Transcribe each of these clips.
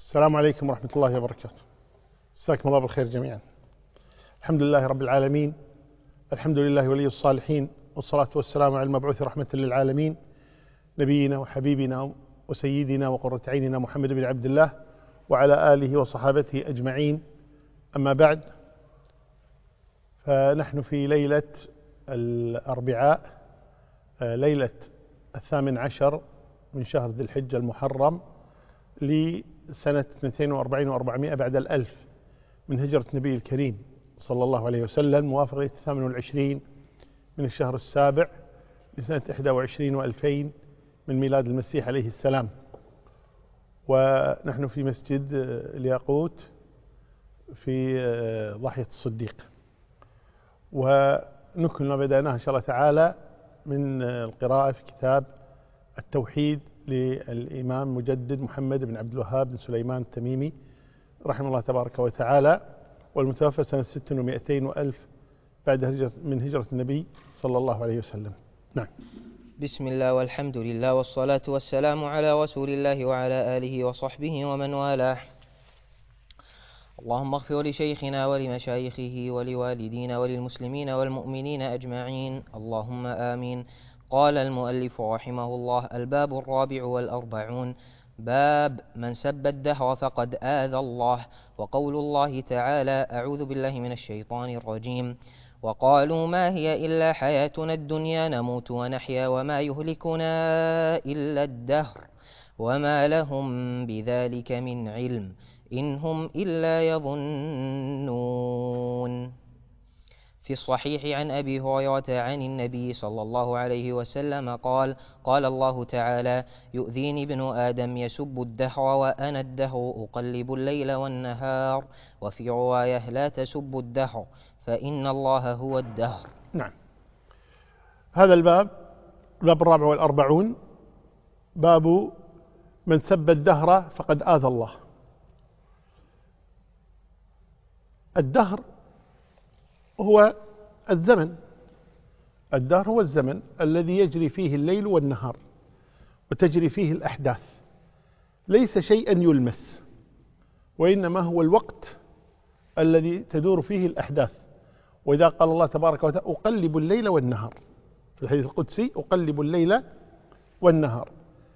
السلام عليكم ورحمة الله وبركاته. مساكم الله بالخير جميعا. الحمد لله رب العالمين، الحمد لله ولي الصالحين، والصلاة والسلام على المبعوث رحمة للعالمين نبينا وحبيبنا وسيدنا وقرة عيننا محمد بن عبد الله وعلى آله وصحابته أجمعين. أما بعد، فنحن في ليلة الأربعاء، ليلة 18 من شهر ذي الحجة المحرم لسنة 42 و400 بعد الألف من هجرة النبي الكريم صلى الله عليه وسلم، موافقة 28 من الشهر السابع لسنة 21 و2000 من ميلاد المسيح عليه السلام. ونحن في مسجد الياقوت في ضاحية الصديق، ونكمل ما بدأناه إن شاء الله تعالى من القراءة في كتاب التوحيد للإمام مجدد محمد بن عبد الوهاب بن سليمان التميمي رحمه الله تبارك وتعالى، والمتوفى سنة 600 وألف بعد من هجرة النبي صلى الله عليه وسلم. نعم. بسم الله والحمد لله والصلاة والسلام على رسول الله وعلى آله وصحبه ومن والاه. اللهم اغفر لشيخنا ولمشايخه ولوالدينا وللمسلمين والمؤمنين أجمعين، اللهم آمين. قال المؤلف رحمه الله: الباب 44، باب من سب الدهر فقد آذى الله. وقول الله تعالى: أعوذ بالله من الشيطان الرجيم: وقالوا ما هي إلا حياتنا الدنيا نموت ونحيا وما يهلكنا إلا الدهر وما لهم بذلك من علم إن هم إلا يظنون. في الصحيح عن أبي هريرة عن النبي صلى الله عليه وسلم قال: قال الله تعالى: يؤذيني ابن آدم يسب الدهر وأنا الدهر أقلب الليل والنهار. وفي رواية: لا تسبوا الدهر فإن الله هو الدهر. نعم. هذا الباب 44، باب من سب الدهر فقد آذى الله. الدهر هو الزمن، الدهر هو الزمن الذي يجري فيه الليل والنهار وتجري فيه الأحداث، ليس شيئا يلمس، وإنما هو الوقت الذي تدور فيه الأحداث. وإذا قال الله تبارك وتعالى: أقلب الليل والنهار، في الحديث القدسي: أقلب الليل والنهار.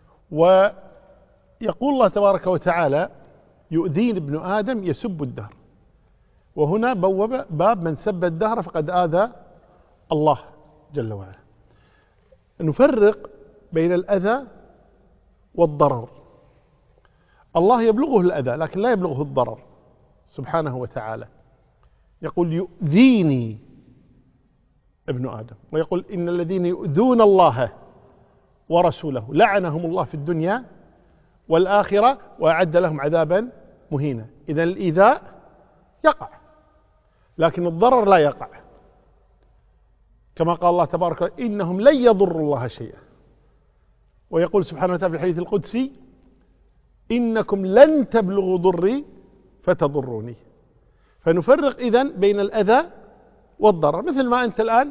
ويقول الله تبارك وتعالى: يؤذين ابن آدم يسب الدهر. وهنا بوب باب من سب الدهر فقد آذى الله جل وعلا. نفرق بين الأذى والضرر. الله يبلغه الأذى لكن لا يبلغه الضرر سبحانه وتعالى. يقول: يؤذيني ابن آدم، ويقول: إن الذين يؤذون الله ورسوله لعنهم الله في الدنيا والآخرة وأعد لهم عذابا مهينا. إذن الإيذاء يقع لكن الضرر لا يقع، كما قال الله تبارك وتعالى: إنهم لن يضروا الله شيئا. ويقول سبحانه وتعالى في الحديث القدسي: إنكم لن تبلغوا ضري فتضروني. فنفرق إذن بين الأذى والضرر. مثل ما أنت الآن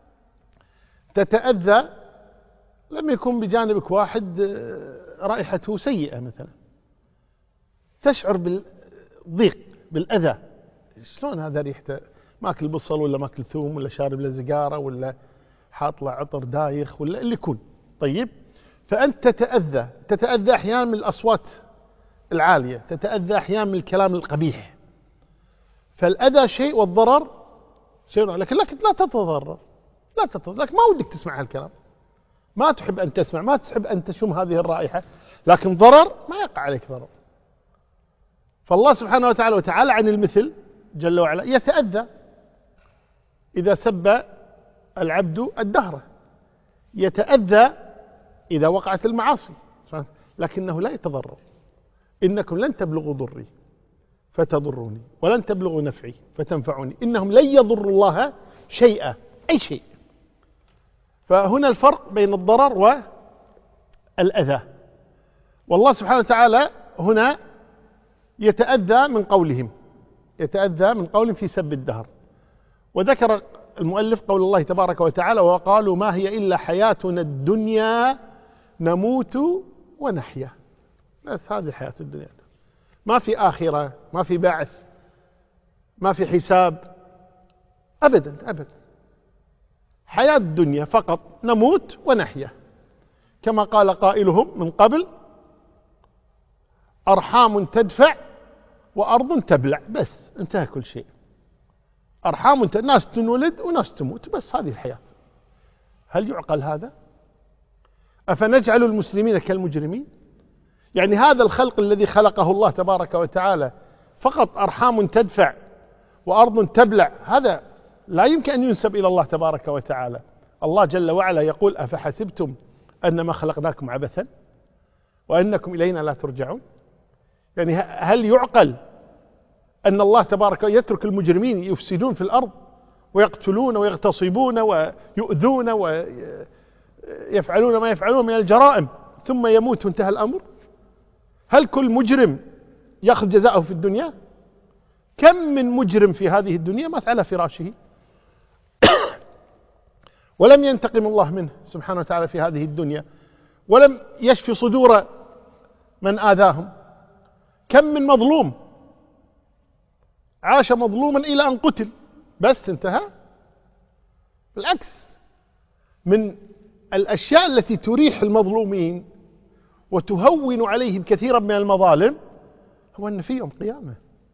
تتأذى، لم يكن بجانبك واحد رائحته سيئة مثلا، تشعر بالضيق بالأذى. شلون هذا ريحته؟ ماكل بصل ولا ماكل ثوم ولا شارب له سيجارة ولا حاط له عطر دايخ ولا اللي يكون. طيب، فأنت تتأذى أحيانا من الأصوات العالية، تتأذى أحيانا من الكلام القبيح. فالأذى شيء والضرر شيء، لكن لا تتضرر، لكن ما ودك تسمع هالكلام، ما تحب أن تسمع، ما تحب أن تشم هذه الرائحة، لكن ضرر ما يقع عليك ضرر. فالله سبحانه وتعالى عن المثل جل وعلا يتأذى إذا سب العبد الدهر، يتأذى إذا وقعت المعاصي، لكنه لا يتضرر. إنكم لن تبلغوا ضري فتضروني ولن تبلغوا نفعي فتنفعوني، إنهم لن يضروا الله شيئا، أي شيء. فهنا الفرق بين الضرر والأذى. والله سبحانه وتعالى هنا يتأذى من قولهم، في سب الدهر. وذكر المؤلف قول الله تبارك وتعالى: وقالوا ما هي إلا حياتنا الدنيا نموت ونحيا. بس هذه حياة الدنيا، ما في آخرة، ما في بعث، ما في حساب، أبدا أبدا. حياة الدنيا فقط، نموت ونحيا، كما قال قائلهم من قبل: أرحام تدفع وأرض تبلع. بس انتهى كل شيء. أرحام ناس تنولد وناس تموت، بس هذه الحياة. هل يعقل هذا؟ أفنجعل المسلمين كالمجرمين؟ يعني هذا الخلق الذي خلقه الله تبارك وتعالى فقط أرحام تدفع وأرض تبلع، هذا لا يمكن أن ينسب إلى الله تبارك وتعالى. الله جل وعلا يقول: أفحسبتم أنما خلقناكم عبثا وأنكم إلينا لا ترجعون. يعني هل يعقل أن الله تبارك يترك المجرمين يفسدون في الأرض ويقتلون ويغتصبون ويؤذون ويفعلون ما يفعلون من الجرائم ثم يموت وانتهى الأمر؟ هل كل مجرم يأخذ جزاءه في الدنيا؟ كم من مجرم في هذه الدنيا مات على فراشه ولم ينتقم الله منه سبحانه وتعالى في هذه الدنيا، ولم يشفي صدور من آذاهم. كم من مظلوم عاش مظلوما إلى أن قتل، بس انتهى. بالعكس، من الأشياء التي تريح المظلومين وتهون عليهم كثيرا من المظالم هو أن في يوم قيامة،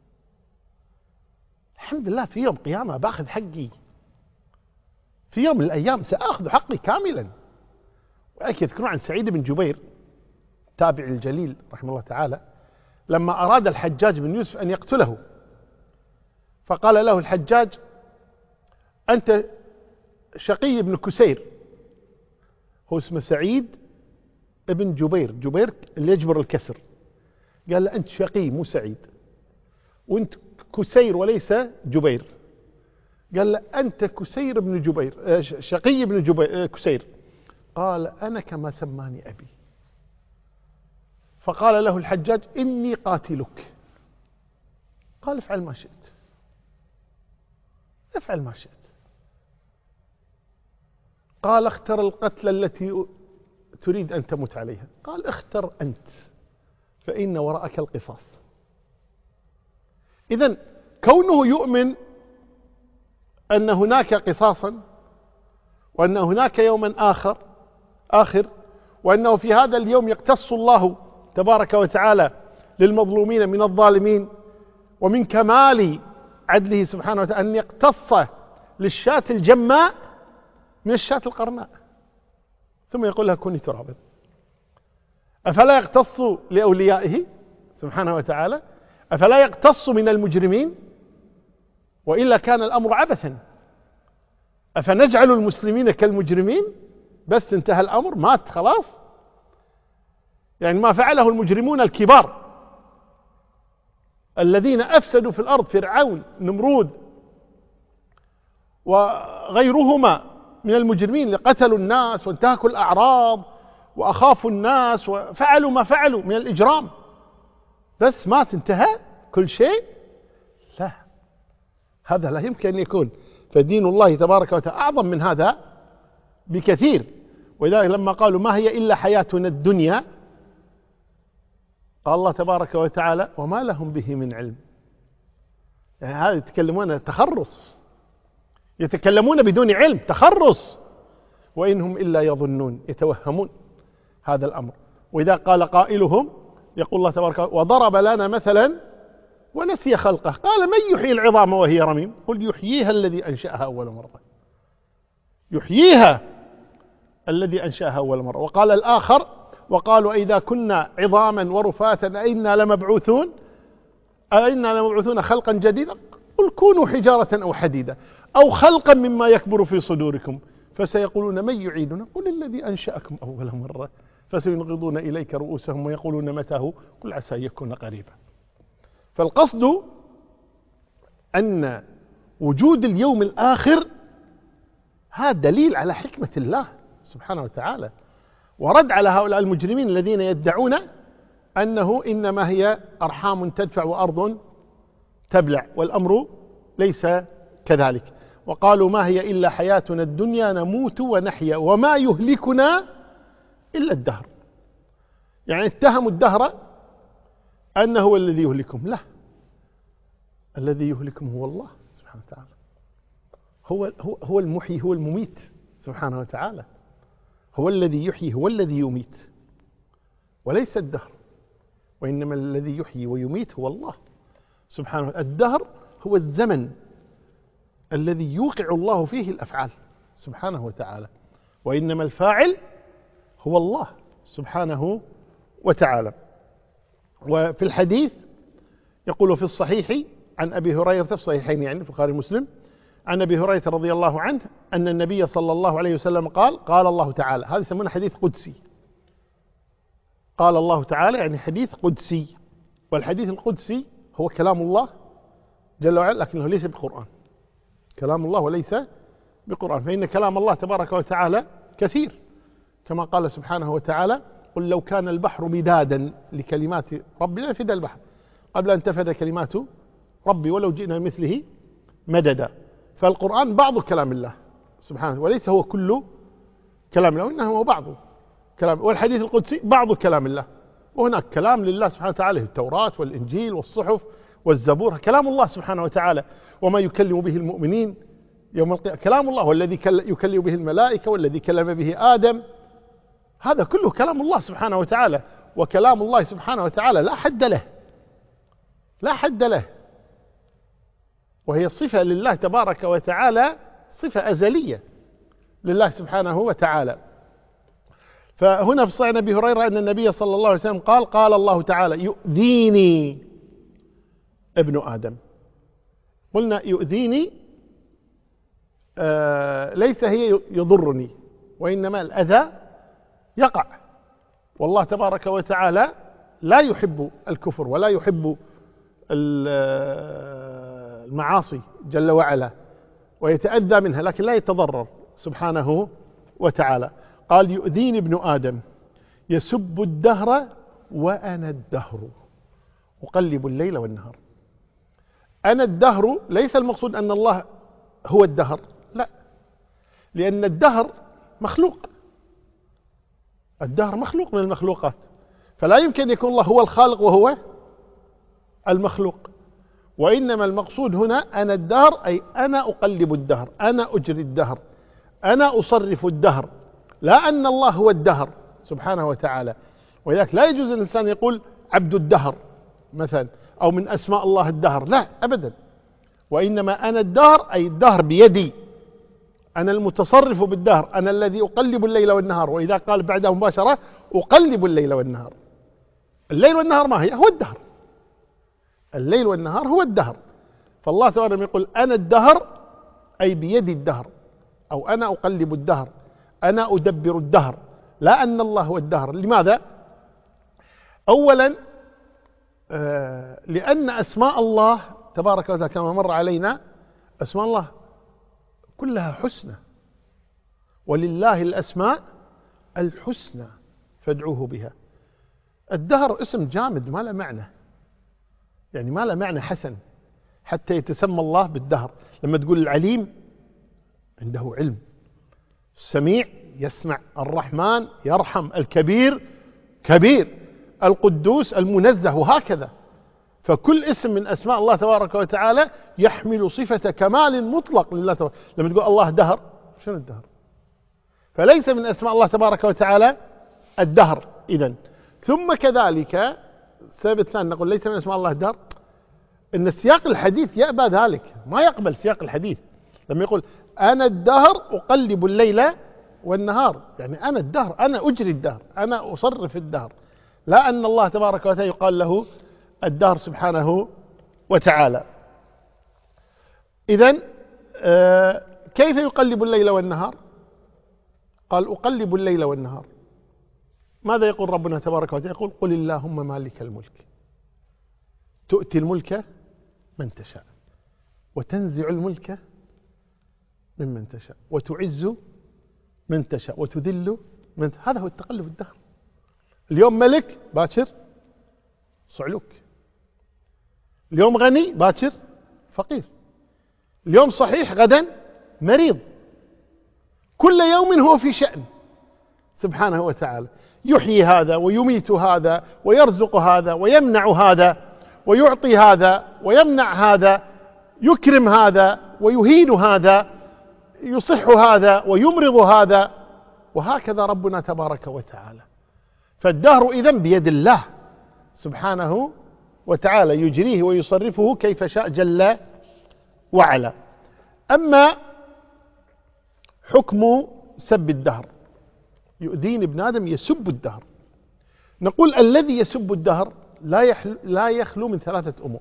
الحمد لله، في يوم قيامة بأخذ حقي، في يوم من الأيام سأخذ حقي كاملا. ويذكرون عن سعيد بن جبير تابع الجليل رحمه الله تعالى، لما أراد الحجاج بن يوسف أن يقتله، فقال له الحجاج: أنت شقي بن كسير. هو اسمه سعيد ابن جبير، جبير اللي يجبر الكسر. قال له: أنت شقي مو سعيد، وأنت كسير وليس جبير. قال له: أنت كسير بن جبير، شقي بن جبير كسير. قال: أنا كما سماني أبي. فقال له الحجاج: إني قاتلك. قال: افعل ما شئت، افعل ما شئت. قال: اختر القتل التي تريد أن تموت عليها. قال: اختر أنت فإن وراءك القصاص. إذن كونه يؤمن أن هناك قصاصا، وأن هناك يوما آخر، وأنه في هذا اليوم يقتص الله تبارك وتعالى للمظلومين من الظالمين، ومن كمال عدله سبحانه وتعالى أن يقتص للشاة الجماء من الشاة القرناء، ثم يقول لها: كوني ترابا. أفلا يقتص لأوليائه سبحانه وتعالى؟ أفلا يقتص من المجرمين؟ وإلا كان الأمر عبثا. أفنجعل المسلمين كالمجرمين؟ بس انتهى الأمر، مات خلاص. يعني ما فعله المجرمون الكبار الذين أفسدوا في الأرض، فرعون، نمرود، وغيرهما من المجرمين اللي قتلوا الناس وانتهكوا الأعراض وأخافوا الناس وفعلوا ما فعلوا من الإجرام، بس مات انتهى كل شيء؟ لا، هذا لا يمكن أن يكون. فدين الله تبارك وتعالى أعظم من هذا بكثير. ولذلك لما قالوا: ما هي إلا حياتنا الدنيا، قال الله تبارك وتعالى: وما لهم به من علم. يعني هذا يتكلمون تخرص، يتكلمون بدون علم، تخرص. وإنهم إلا يظنون، يتوهمون هذا الأمر. وإذا قال قائلهم، يقول الله تبارك وتعالى: وضرب لنا مثلا ونسي خلقه، قال: من يحيي العظام وهي رميم؟ قل يحييها الذي أنشأها أول مرة. يحييها الذي أنشأها أول مرة. وقال الآخر: وقالوا: إذا كنا عظاما ورفاتا أئنا لمبعوثون خلقا جديدا؟ قل كونوا حجارة أو حديدا أو خلقا مما يكبر في صدوركم فسيقولون من يعيدنا؟ قل الذي أنشأكم أول مرة فسينغضون إليك رؤوسهم ويقولون متى، قل عسى أن يكون قريبا. فالقصد أن وجود اليوم الآخر هذا دليل على حكمة الله سبحانه وتعالى، ورد على هؤلاء المجرمين الذين يدعون أنه إنما هي أرحام تدفع وأرض تبلع، والأمر ليس كذلك. وقالوا: ما هي إلا حياتنا الدنيا نموت ونحيا وما يهلكنا إلا الدهر. يعني اتهموا الدهر أنه هو الذي يهلكهم، لا، الذي يهلكهم هو الله سبحانه وتعالى، هو المحيي هو المميت سبحانه وتعالى، هو الذي يحيي هو الذي يميت، وليس الدهر، وإنما الذي يحيي ويميت هو الله سبحانه. الدهر هو الزمن الذي يوقع الله فيه الأفعال سبحانه وتعالى، وإنما الفاعل هو الله سبحانه وتعالى. وفي الحديث يقول في الصحيح عن أبي هريرة، في الصحيحين يعني في البخاري ومسلم، عن أبي هريرة رضي الله عنه أن النبي صلى الله عليه وسلم قال: قال الله تعالى. هذا يسمونه حديث قدسي، قال الله تعالى يعني حديث قدسي، والحديث القدسي هو كلام الله جل وعلا، لكنه ليس بقرآن، كلام الله وليس بقرآن، فإن كلام الله تبارك وتعالى كثير، كما قال سبحانه وتعالى: قل لو كان البحر مدادا لكلمات ربي لنفد البحر قبل أن تنفد كلمات ربي ولو جئنا مثله مددا. فالقرآن بعض كلام الله سبحانه، وليس هو كل كلام الله، وإنه هو بعض كلام. والحديث القدسي بعض كلام الله، وهناك كلام لله سبحانه وتعالى، التوراة والإنجيل والصحف والزبور، كلام الله سبحانه وتعالى، وما يكلم به المؤمنين يوم القيامة كلام الله، والذي يكلم به الملائكة، والذي كلم به آدم، هذا كله كلام الله سبحانه وتعالى. وكلام الله سبحانه وتعالى لا حد له، لا حد له، وهي صفة لله تبارك وتعالى، صفة أزلية لله سبحانه وتعالى. فهنا في صحيح أبي هريرة أن النبي صلى الله عليه وسلم قال: قال الله تعالى: يؤذيني ابن آدم. قلنا يؤذيني ليس هي يضرني، وإنما الأذى يقع، والله تبارك وتعالى لا يحب الكفر ولا يحب المعاصي جل وعلا، ويتأذى منها لكن لا يتضرر سبحانه وتعالى. قال: يؤذيني ابن آدم يسب الدهر وأنا الدهر أقلب الليل والنهار. أنا الدهر ليس المقصود أن الله هو الدهر، لا، لأن الدهر مخلوق، الدهر مخلوق من المخلوقات، فلا يمكن يكون الله هو الخالق وهو المخلوق، وإنما المقصود هنا أنا الدهر، أي أنا أقلب الدهر، أنا أجري الدهر، أنا أصرف الدهر، لا أن الله هو الدهر سبحانه وتعالى. ولذلك لا يجوز الإنسان يقول عبد الدهر مثلا، أو من أسماء الله الدهر، لا أبدا، وإنما أنا الدهر أي الدهر بيدي، أنا المتصرف بالدهر، أنا الذي أقلب الليل والنهار. وإذا قال بعده مباشرة أقلب الليل والنهار، الليل والنهار ما هو الدهر، الليل والنهار هو الدهر. فالله تعالى يقول أنا الدهر أي بيدي الدهر، أو أنا أقلب الدهر، أنا أدبر الدهر، لا أن الله هو الدهر. لماذا؟ أولا لأن أسماء الله تبارك وتعالى كما مر علينا أسماء الله كلها حسنى، ولله الأسماء الحسنى فادعوه بها. الدهر اسم جامد ما له معنى، يعني ما له معنى حسن حتى يتسمى الله بالدهر. لما تقول العليم عنده علم، السميع يسمع، الرحمن يرحم، الكبير كبير، القدوس المنزه، وهكذا. فكل اسم من أسماء الله تبارك وتعالى يحمل صفة كمال مطلق لله تبارك. لما تقول الله دهر، شنو الدهر؟ فليس من أسماء الله تبارك وتعالى الدهر إذن. ثم كذلك ثابت ثاني نقول ليس من أسماء الله الدهر، إن سياق الحديث يأبى ذلك، ما يقبل سياق الحديث. لما يقول أنا الدهر أقلب الليل والنهار، يعني أنا الدهر، أنا أجري الدهر، أنا أصرف الدهر، لا أن الله تبارك وتعالى يقال له الدهر سبحانه وتعالى. إذن كيف يقلب الليل والنهار؟ قال أقلب الليل والنهار. ماذا يقول ربنا تبارك وتعالى؟ يقول قل اللهم مالك الملك تؤتي الملك من تشاء وتنزع الملك ممن تشاء وتعز من تشاء وتذل من تشاء. هذا هو التقلب الدهر. اليوم ملك باكر صعلوك، اليوم غني باكر فقير، اليوم صحيح غدا مريض، كل يوم هو في شأن سبحانه وتعالى. يحيي هذا ويميت هذا ويرزق هذا ويمنع هذا ويعطي هذا ويمنع هذا، يكرم هذا ويهين هذا، يصح هذا ويمرض هذا، وهكذا ربنا تبارك وتعالى. فالدهر إذن بيد الله سبحانه وتعالى، يجريه ويصرفه كيف شاء جل وعلا. أما حكم سب الدهر، يؤذيني ابن آدم يسب الدهر، نقول الذي يسب الدهر لا يخلو من ثلاثة أمور.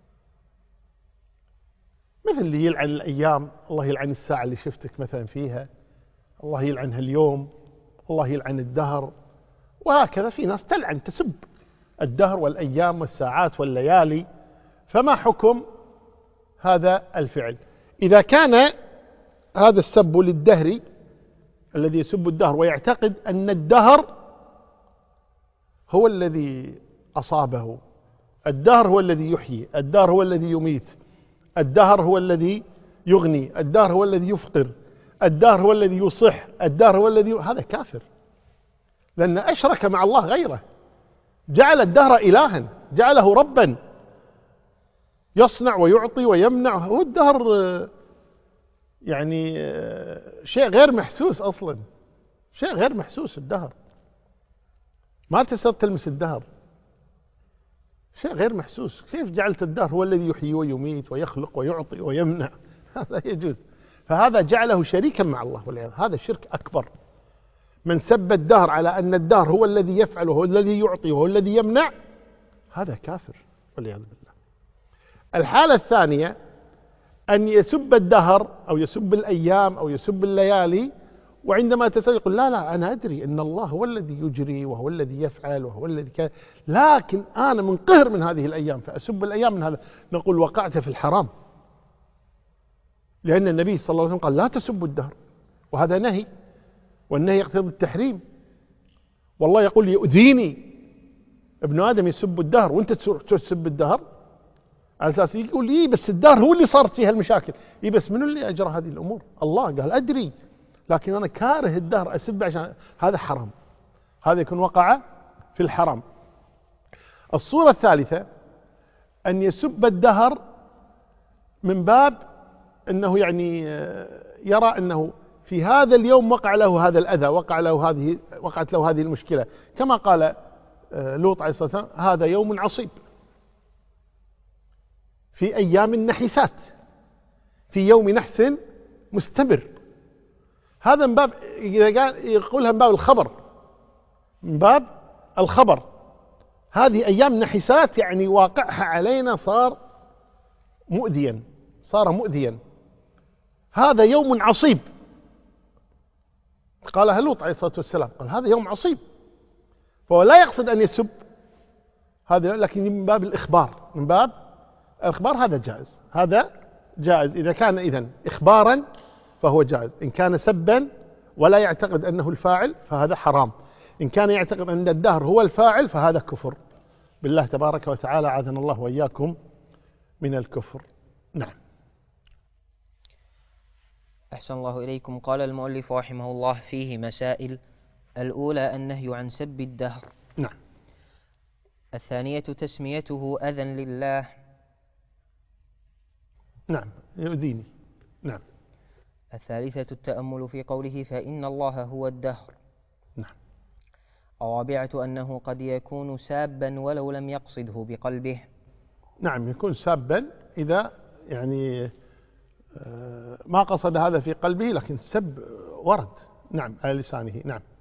مثل اللي يلعن الأيام، الله يلعن الساعة اللي شفتك مثلا فيها، الله يلعن هاليوم، الله يلعن الدهر، وهكذا في ناس تلعن تسب الدهر والأيام والساعات والليالي. فما حكم هذا الفعل؟ إذا كان هذا السب للدهر، الذي يسب الدهر ويعتقد أن الدهر هو الذي أصابه، الدهر هو الذي يحيي، الدهر هو الذي يميت، الدهر هو الذي يغني، الدهر هو الذي يفقر، الدهر هو الذي يصح، الدهر هو الذي، هذا كافر، لأن أشرك مع الله غيره، جعل الدهر إلها، جعله ربا يصنع ويعطي ويمنع. هو الدهر يعني شيء غير محسوس أصلا، شيء غير محسوس الدهر، ما تقدر تلمس الدهر، شيء غير محسوس. كيف جعلت الدهر هو الذي يحيي ويميت ويخلق ويعطي ويمنع؟ هذا يجوز. فهذا جعله شريكا مع الله والعياذ، هذا شرك أكبر. من سب الدهر على أن الدهر هو الذي يفعل وهو الذي يعطي وهو الذي يمنع، هذا كافر والعياذ بالله. الحالة الثانية أن يسب الدهر أو يسب الأيام أو يسب الليالي، وعندما تسأل يقول لا أنا أدري أن الله هو الذي يجري وهو الذي يفعل وهو الذي كان، لكن أنا منقهر من هذه الأيام فأسب الأيام من هذا. نقول وقعت في الحرام، لأن النبي صلى الله عليه وسلم قال لا تسبوا الدهر، وهذا نهي، والنهي يقتضي التحريم. والله يقول يؤذيني ابن آدم يسب الدهر وانت تسب الدهر، على أساس يقول إيه بس الدهر هو اللي صارت فيها المشاكل. إيه بس منو اللي أجرى هذه الأمور؟ الله قال أدري، لكن أنا كاره الدهر أسب عشان هذا حرام، هذا يكون وقع في الحرام. الصورة الثالثة أن يسب الدهر من باب أنه يعني يرى أنه في هذا اليوم وقع له هذا الأذى، وقعت له هذه المشكلة، كما قال لوط عليه الصلاة والسلام هذا يوم عصيب في أيام النحسات، في يوم نحس مستمر. هذا من باب، إذا قال يقولها من باب الخبر، من باب الخبر، هذه أيام نحسات يعني واقعها علينا صار مؤذيا، هذا يوم عصيب. قالها لوط عليه الصلاة والسلام، قال هذا يوم عصيب، فهو لا يقصد أن يسب هذا، لكن من باب الإخبار، من باب الإخبار هذا جائز، هذا جائز. إذا كان إذن إخبارا فهو جائز، إن كان سبا ولا يعتقد أنه الفاعل فهذا حرام، إن كان يعتقد أن الدهر هو الفاعل فهذا كفر بالله تبارك وتعالى، عاذنا الله وإياكم من الكفر. نعم. أحسن الله إليكم. قال المؤلف رحمه الله فيه مسائل: الأولى النهي عن سب الدهر. نعم. الثانية تسميته أذى لله. نعم يؤذيني. نعم. الثالثة التأمل في قوله فإن الله هو الدهر. نعم. الرابعة أنه قد يكون سابا ولو لم يقصده بقلبه. نعم يكون سابا إذا يعني ما قصد هذا في قلبه، لكن سب ورد نعم على لسانه. نعم.